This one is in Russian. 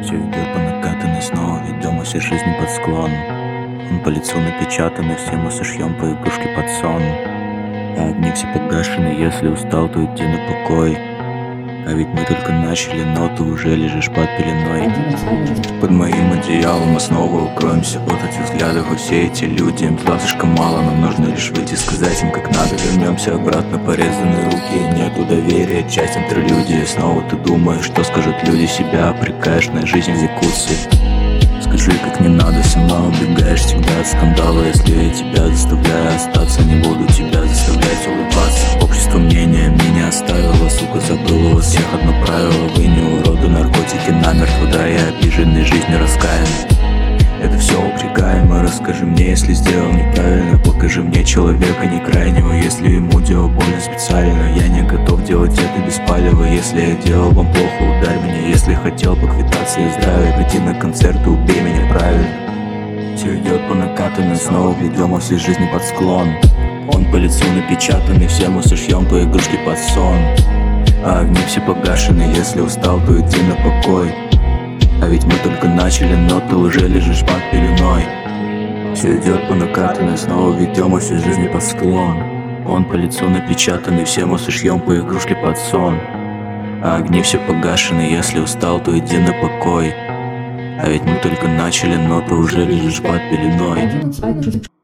Все идет по накатанной, снова ведем всей жизни под склон. Он по лицу напечатанный, все мы сошьем по игрушке под сон. А огни все погашены, если устал, то иди на покой. А ведь мы только начали, но ты уже лежишь под пеленой. Под моим одеялом мы снова укроемся от этих взглядов. И все эти люди, им туда слишком мало. Нам нужно лишь выйти, сказать им как надо. Вернемся обратно, порезанные руки. Нету доверия, часть интерлюдии. Снова ты думаешь, что скажут люди. Себя обрекаешь на жизнь в Якутске. Скажи, как не надо, сама убегаешь всегда от скандала. Если я тебя заставляю остаться, не буду тебя заставлять улыбаться. Общество мнения меня оставило, сука, забыла у всех одно правило. Вы не уроды, наркотики намертво, да, я обиженный жизнью раскаянный. Это все упрекаемо, расскажи мне, если сделал неправильно. Покажи мне человека не крайнего, если ему делал больно специально. Я не готов делать это без палева. Если я делал вам плохо, ударь меня. Если хотел поквитаться и здравия, прийти на концерт и убей меня правильно. Все идет по накатанной, снова ведем всей жизни под склон. Он по лицу напечатанный, все мы сошьем по игрушке под сон. А огни все погашены, если устал, то иди на покой. А ведь мы только начали, но ты уже лежишь под пеленой. Все идет по накатанной, снова ведем всей жизни под склон. Он по лицу напечатанный, все мы сошьем по игрушке под сон. А огни все погашены, если устал, то иди на покой. А ведь мы только начали, но ты уже лежишь под пеленой.